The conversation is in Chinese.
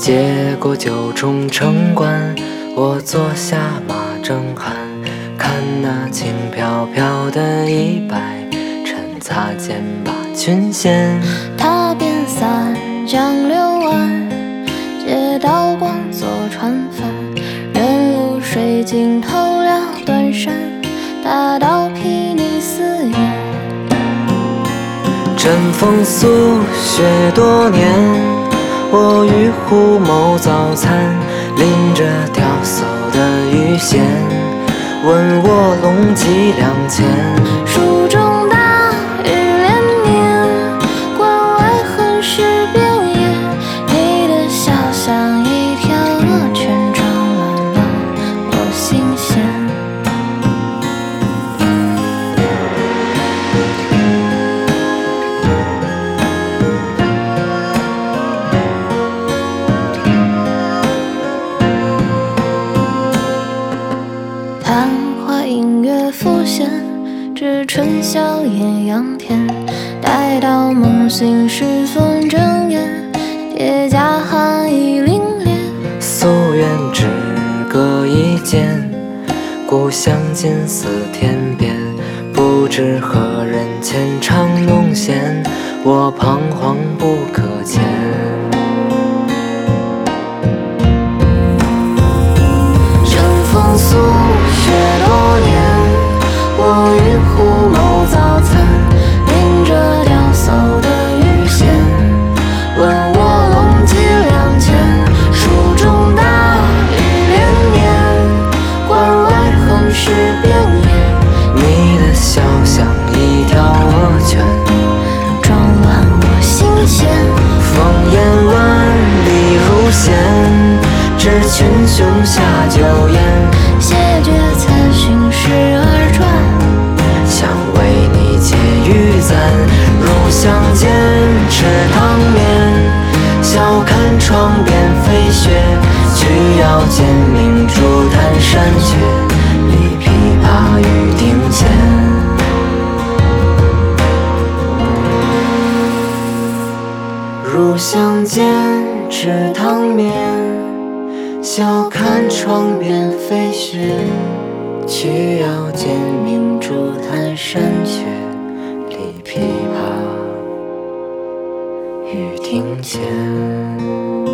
接过九重城关，我坐下马正酣，看那轻飘飘的衣摆，趁擦肩把裙掀。 踏遍三江六岸，借刀光做船帆，任露水浸透了断山，大道睥睨四野。 枕风宿雪多年，我与虎谋早餐，拎着钓叟的鱼线，问我龙几两钱。 蜀中大雨连绵，关外横尸遍野，你的笑像一条鹅圈，撞乱了我心弦。昙花映月浮现，至春宵艳阳天。待到梦醒时分睁眼，铁甲寒意凛冽。 夙愿只隔一剑，故乡近似天边。不知何人牵肠弄弦，我彷徨不可前。 乘风宿雪多年，我与虎谋早餐，拎着钓叟的鱼线，问我龙几两钱。蜀中大雨连绵，关外横尸遍野， 你的笑像一条鹅圈， 撞乱我心弦。 烽烟万里如线，知群雄下酒宴。 谢绝此心事而转， 想为你解玉簪。入巷间吃汤面，笑看窗边飞雪。曲腰间明珠弹山雀，立琵琶于庭前。入巷间吃汤面，笑看窗边飞雪。曲腰间明珠弹山雀，立琵琶于庭前。